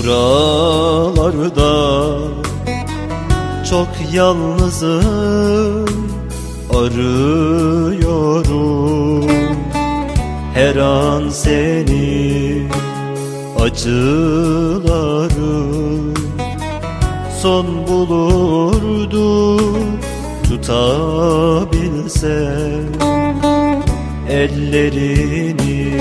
Buralarda çok yalnızım, arıyorum her an seni. Acılarım son bulurdu, tutabilsem ellerini.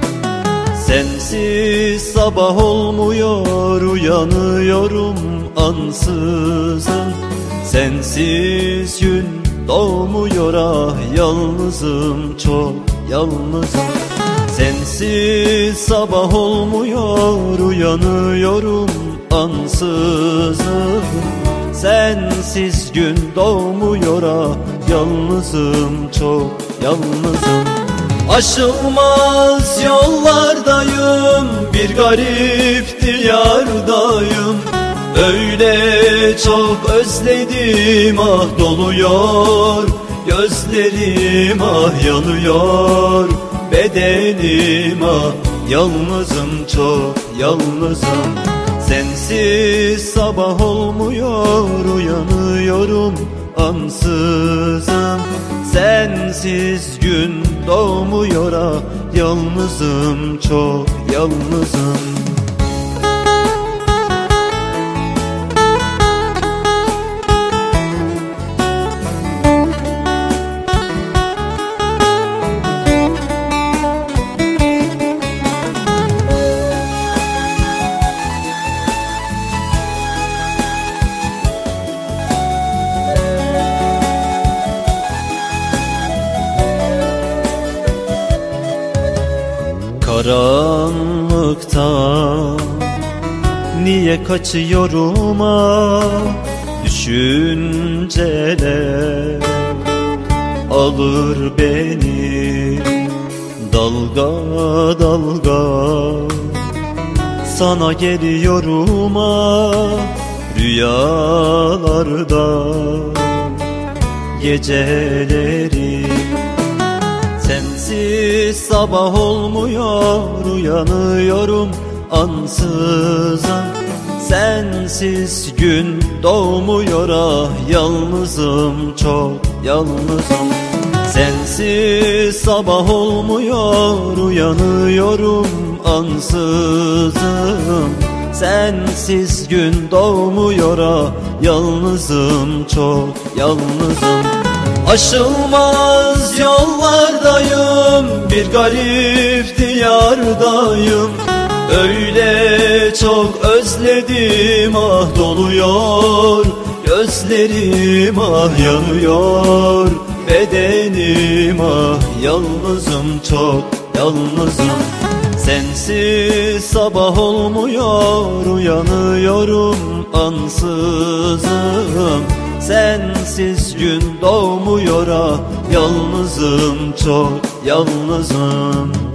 Sensiz sabah olmuyor, uyanıyorum ansızın. Sensiz gün doğmuyor, ah yalnızım, çok yalnızım. Sensiz sabah olmuyor, uyanıyorum ansızın. Sensiz gün doğmuyor, ah yalnızım, çok yalnızım. Aşılmaz yollardayım, bir garip diyardayım. Öyle çok özledim, ah doluyor gözlerim, ah yanıyor bedenim, ah yalnızım, çok yalnızım. Sensiz sabah olmuyor, uyanıyorum ansızın. Sensiz gün doğmuyor, ah yalnızım, çok yalnızım. Karanlıkta niye kaçıyorum, ah düşünceler alır beni dalga dalga. Sana geliyorum, ah rüyalarda geceleri. Sensiz sabah olmuyor, uyanıyorum ansızın. Sensiz gün doğmuyor, ah yalnızım, çok yalnızım. Sensiz sabah olmuyor, uyanıyorum ansızın. Sensiz gün doğmuyor, ah yalnızım, çok yalnızım. Aşılmaz yollardayım, bir garip diyardayım. Öyle çok özledim, ah doluyor gözlerim, ah yanıyor bedenim, ah yalnızım, çok yalnızım. Sensiz sabah olmuyor, uyanıyorum ansızın. Sensiz gün doğmuyor, ah yalnızım, çok yalnızım.